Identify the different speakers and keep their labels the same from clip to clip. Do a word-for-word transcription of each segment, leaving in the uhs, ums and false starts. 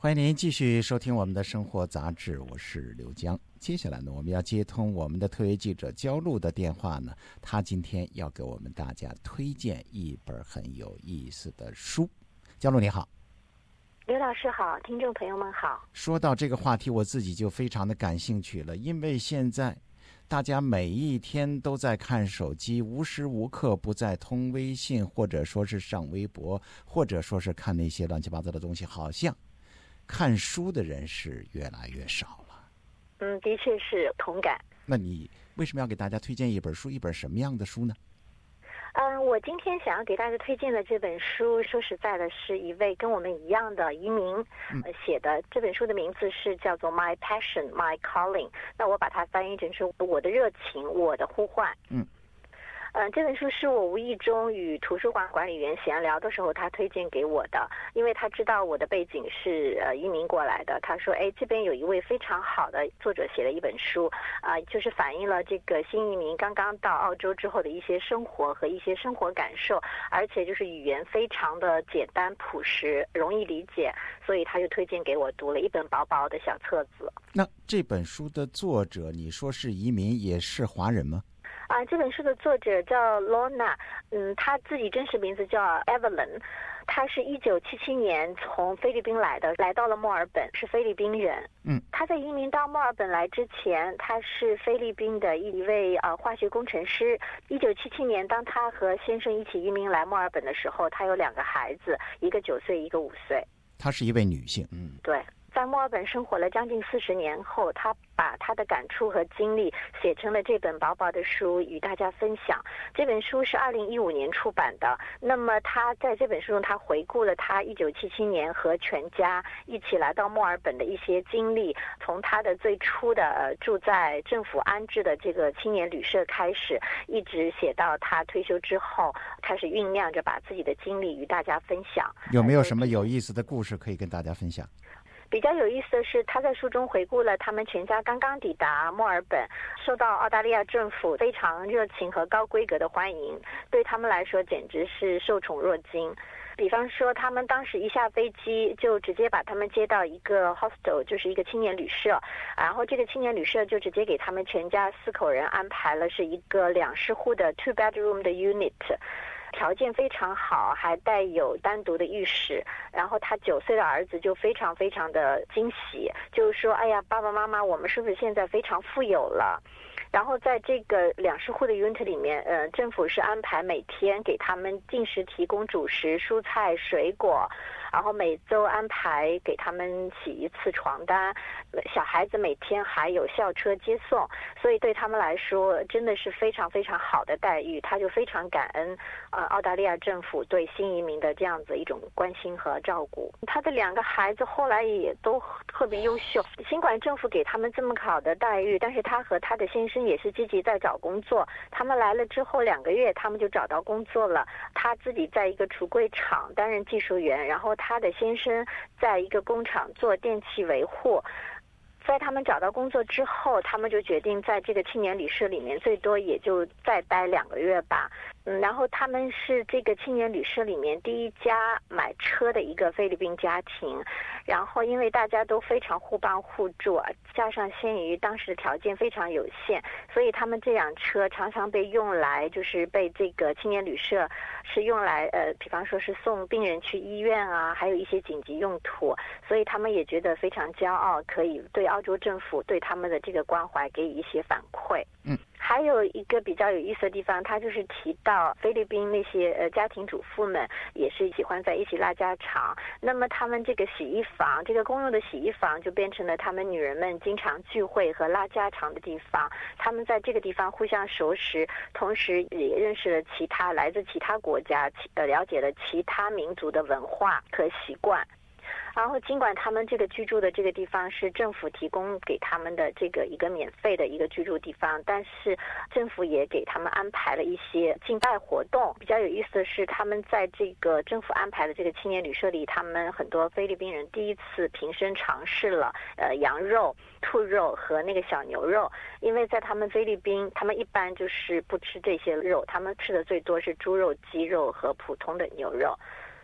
Speaker 1: 欢迎您继续收听我们的生活杂志，我是刘江。接下来呢，我们要接通我们的特约记者焦露的电话呢，他今天要给我们大家推荐一本很有意思的书。焦露你好。
Speaker 2: 刘老师好，听众朋友们好。
Speaker 1: 说到这个话题，我自己就非常的感兴趣了，因为现在大家每一天都在看手机，无时无刻不在通微信，或者说是上微博，或者说是看那些乱七八糟的东西，好像看书的人是越来越少了。
Speaker 2: 嗯，的确是同感。
Speaker 1: 那你为什么要给大家推荐一本书？一本什么样的书呢？
Speaker 2: 嗯，我今天想要给大家推荐的这本书，说实在的，是一位跟我们一样的移民呃写的。这本书的名字是叫做《My Passion, My Calling》。那我把它翻译成是我的热情，我的呼唤。嗯。嗯，这本书是我无意中与图书馆管理员闲聊的时候，他推荐给我的，因为他知道我的背景是呃移民过来的。他说，哎，这边有一位非常好的作者写了一本书，啊、呃，就是反映了这个新移民刚刚到澳洲之后的一些生活和一些生活感受，而且就是语言非常的简单朴实，容易理解，所以他就推荐给我读了一本薄薄的小册子。
Speaker 1: 那这本书的作者，你说是移民，也是华人吗？
Speaker 2: 啊，这本书的作者叫 Lorna， 嗯，他自己真实名字叫 Evelyn， 他是一九七七年从菲律宾来的，来到了墨尔本，是菲律宾人。嗯，他在移民到墨尔本来之前，他是菲律宾的一位呃化学工程师。一九七七年，当他和先生一起移民来墨尔本的时候，他有两个孩子，一个九岁，一个五岁。
Speaker 1: 她是一位女性。嗯，
Speaker 2: 对。在墨尔本生活了将近四十年后，他把他的感触和经历写成了这本薄薄的书，与大家分享。这本书是二零一五年出版的。那么他在这本书中，他回顾了他一九七七年和全家一起来到墨尔本的一些经历，从他的最初的呃住在政府安置的这个青年旅社开始，一直写到他退休之后，开始酝酿着把自己的经历与大家分享。
Speaker 1: 有没有什么有意思的故事可以跟大家分享？
Speaker 2: 比较有意思的是，他在书中回顾了他们全家刚刚抵达墨尔本，受到澳大利亚政府非常热情和高规格的欢迎，对他们来说简直是受宠若惊。比方说，他们当时一下飞机就直接把他们接到一个 hostel， 就是一个青年旅社，然后这个青年旅社就直接给他们全家四口人安排了是一个两室户的 two bedroom 的 unit。条件非常好，还带有单独的浴室。然后他九岁的儿子就非常非常的惊喜，就是说，哎呀，爸爸妈妈，我们是不是现在非常富有了？然后在这个两室户的 unit 里面，呃，政府是安排每天给他们定时提供主食、蔬菜、水果，然后每周安排给他们洗一次床单，小孩子每天还有校车接送，所以对他们来说真的是非常非常好的待遇。他就非常感恩呃澳大利亚政府对新移民的这样子一种关心和照顾。他的两个孩子后来也都特别优秀，尽管政府给他们这么好的待遇，但是他和他的先生也是积极在找工作。他们来了之后两个月，他们就找到工作了。他自己在一个橱柜厂担任技术员，然后他的先生在一个工厂做电气维护。在他们找到工作之后，他们就决定在这个青年旅社里面最多也就再待两个月吧。嗯，然后他们是这个青年旅社里面第一家买车的一个菲律宾家庭。然后因为大家都非常互帮互助，加上限于当时的条件非常有限，所以他们这辆车常常被用来就是被这个青年旅社是用来呃，比方说是送病人去医院啊，还有一些紧急用途。所以他们也觉得非常骄傲，可以对澳洲政府对他们的这个关怀给予一些反馈。嗯，还有一个比较有意思的地方，他就是提到菲律宾那些呃家庭主妇们也是喜欢在一起拉家常。那么他们这个洗衣房，这个公用的洗衣房就变成了他们女人们经常聚会和拉家常的地方。他们在这个地方互相熟识，同时也认识了其他来自其他国家，呃，了解了其他民族的文化和习惯。然后尽管他们这个居住的这个地方是政府提供给他们的这个一个免费的一个居住地方，但是政府也给他们安排了一些敬拜活动。比较有意思的是，他们在这个政府安排的这个青年旅社里，他们很多菲律宾人第一次平生尝试了呃羊肉、兔肉和那个小牛肉。因为在他们菲律宾，他们一般就是不吃这些肉，他们吃的最多是猪肉、鸡肉和普通的牛肉。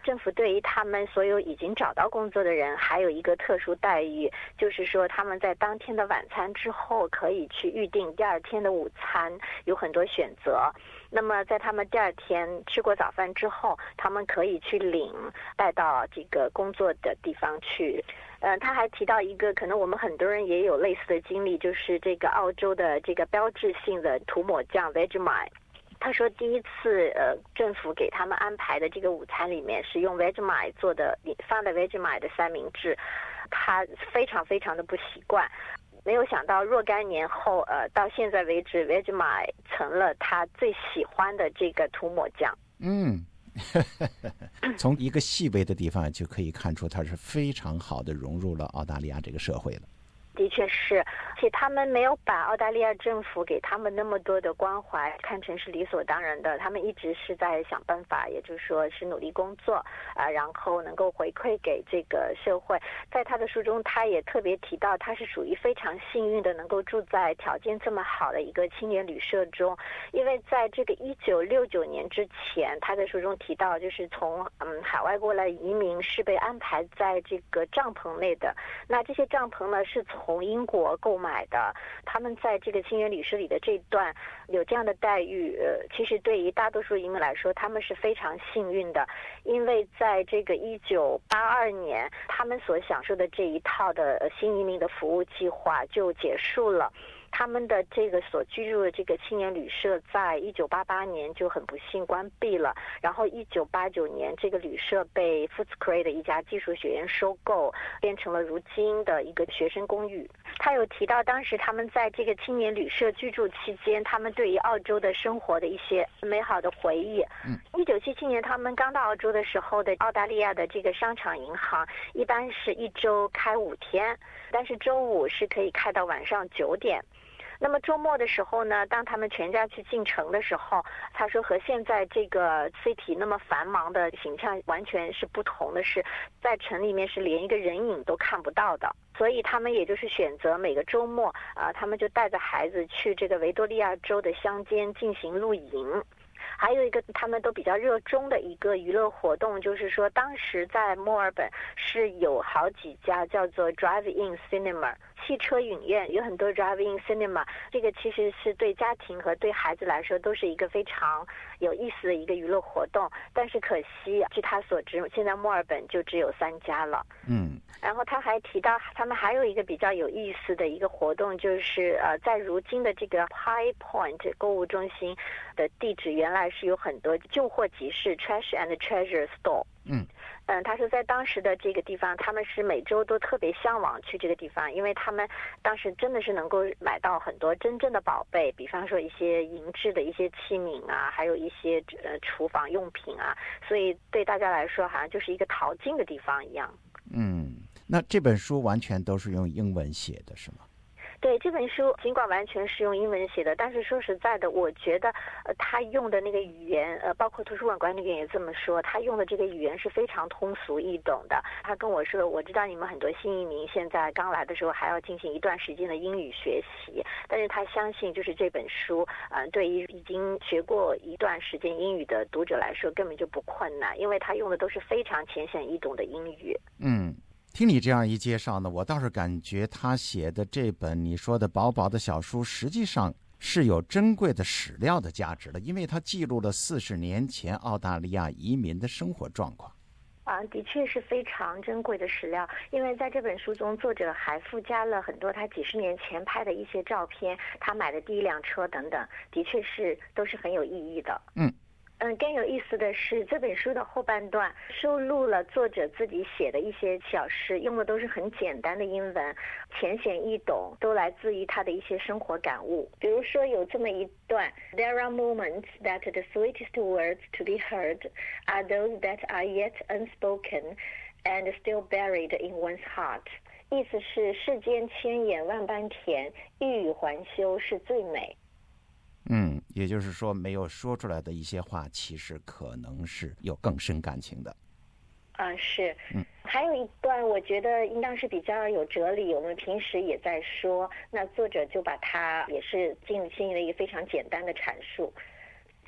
Speaker 2: 政府对于他们所有已经找到工作的人还有一个特殊待遇，就是说他们在当天的晚餐之后可以去预定第二天的午餐，有很多选择。那么在他们第二天吃过早饭之后，他们可以去领带到这个工作的地方去。呃，他还提到一个可能我们很多人也有类似的经历，就是这个澳洲的这个标志性的涂抹酱 Vegemite。他说第一次呃政府给他们安排的这个午餐里面是用 Vegemite 做的，放的 Vegemite 的三明治，他非常非常的不习惯。没有想到若干年后呃到现在为止 Vegemite 成了他最喜欢的这个涂抹酱。
Speaker 1: 嗯从一个细微的地方就可以看出他是非常好的融入了澳大利亚这个社会了。
Speaker 2: 的确是，而且他们没有把澳大利亚政府给他们那么多的关怀看成是理所当然的，他们一直是在想办法，也就是说是努力工作啊、呃，然后能够回馈给这个社会。在他的书中，他也特别提到，他是属于非常幸运的，能够住在条件这么好的一个青年旅社中，因为在这个一九六九年之前，他在书中提到，就是从嗯海外过来移民是被安排在这个帐篷内的，那这些帐篷呢是从从英国购买的，他们在这个青年旅社里的这段有这样的待遇，呃，其实对于大多数移民来说，他们是非常幸运的，因为在这个一九八二年，他们所享受的这一套的新移民的服务计划就结束了。他们的这个所居住的这个青年旅社在一九八八年就很不幸关闭了，然后一九八九年这个旅社被 Footscray 的一家技术学院收购，变成了如今的一个学生公寓。他有提到当时他们在这个青年旅社居住期间，他们对于澳洲的生活的一些美好的回忆。一九七七年他们刚到澳洲的时候的澳大利亚的这个商场银行一般是一周开五天，但是周五是可以开到晚上九点。那么周末的时候呢，当他们全家去进城的时候，他说和现在这个 city 那么繁忙的形象完全是不同的，是在城里面是连一个人影都看不到的。所以他们也就是选择每个周末啊、呃，他们就带着孩子去这个维多利亚州的乡间进行露营。还有一个他们都比较热衷的一个娱乐活动，就是说当时在墨尔本是有好几家叫做 Drive-in Cinema 汽车影院，有很多 Drive-in Cinema， 这个其实是对家庭和对孩子来说都是一个非常有意思的一个娱乐活动，但是可惜据他所知，现在墨尔本就只有三家了。
Speaker 1: 嗯，
Speaker 2: 然后他还提到他们还有一个比较有意思的一个活动，就是呃在如今的这个 High Point 购物中心的地址原来是有很多旧货集市 Trash and Treasure Store。
Speaker 1: 嗯
Speaker 2: 嗯，他说在当时的这个地方，他们是每周都特别向往去这个地方，因为他们当时真的是能够买到很多真正的宝贝，比方说一些银质的一些器皿啊，还有一些呃厨房用品啊，所以对大家来说好像就是一个淘金的地方一样。
Speaker 1: 嗯，那这本书完全都是用英文写的是吗？
Speaker 2: 对，这本书尽管完全是用英文写的，但是说实在的，我觉得呃他用的那个语言，呃包括图书馆管理员也这么说，他用的这个语言是非常通俗易懂的。他跟我说，我知道你们很多新移民现在刚来的时候还要进行一段时间的英语学习，但是他相信就是这本书呃对于已经学过一段时间英语的读者来说根本就不困难，因为他用的都是非常浅显易懂的英语。
Speaker 1: 嗯，听你这样一介绍呢，我倒是感觉他写的这本你说的薄薄的小书实际上是有珍贵的史料的价值的，因为它记录了四十年前澳大利亚移民的生活状况。
Speaker 2: 啊，的确是非常珍贵的史料，因为在这本书中，作者还附加了很多他几十年前拍的一些照片，他买的第一辆车等等，的确是都是很有意义的。
Speaker 1: 嗯。
Speaker 2: 嗯，更有意思的是，这本书的后半段收录了作者自己写的一些小诗，用的都是很简单的英文，浅显易懂，都来自于他的一些生活感悟。比如说有这么一段 ：There are moments that the sweetest words to be heard are those that are yet unspoken and still buried in one's heart。意思是世间千言万般甜，欲语还休是最美。
Speaker 1: 嗯，也就是说没有说出来的一些话其实可能是有更深感情的。
Speaker 2: 啊，是。
Speaker 1: 嗯，
Speaker 2: 还有一段我觉得应当是比较有哲理，我们平时也在说，那作者就把它也是进行了一个非常简单的阐述。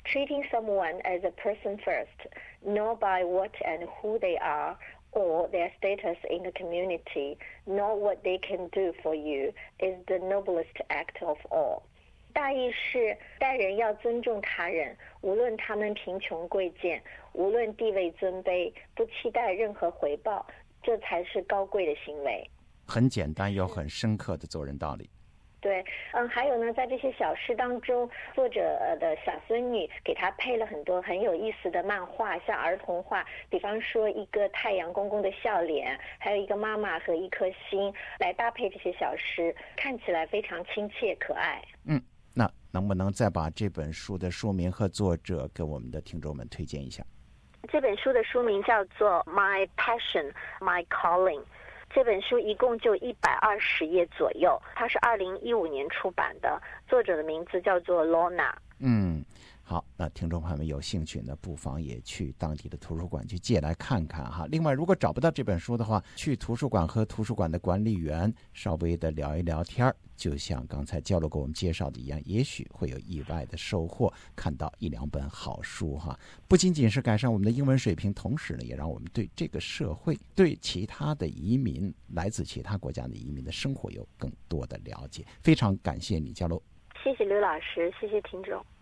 Speaker 2: treating someone as a person first, not by what and who they are or their status in the community, not what they can do for you, is the noblest act of all. 大意是待人要尊重他人，无论他们贫穷贵贱，无论地位尊卑，不期待任何回报，这才是高贵的行为。
Speaker 1: 很简单又很深刻的做人道理。
Speaker 2: 对，嗯，还有呢，在这些小诗当中，作者的小孙女给他配了很多很有意思的漫画，像儿童画，比方说一个太阳公公的笑脸，还有一个妈妈和一颗心，来搭配这些小诗，看起来非常亲切可爱。
Speaker 1: 嗯，那能不能再把这本书的书名和作者给我们的听众们推荐一下？
Speaker 2: 这本书的书名叫做 My Passion, My Calling。这本书一共就一百二十页左右，它是二零一五年出版的，作者的名字叫做 Lorna。
Speaker 1: 嗯，好，那听众朋友们有兴趣呢，不妨也去当地的图书馆去借来看看哈。另外，如果找不到这本书的话，去图书馆和图书馆的管理员稍微的聊一聊天，就像刚才焦罗给我们介绍的一样，也许会有意外的收获，看到一两本好书哈。不仅仅是改善我们的英文水平，同时呢，也让我们对这个社会、对其他的移民、来自其他国家的移民的生活有更多的了解。非常感谢你，焦罗。
Speaker 2: 谢谢刘老师，谢谢听众。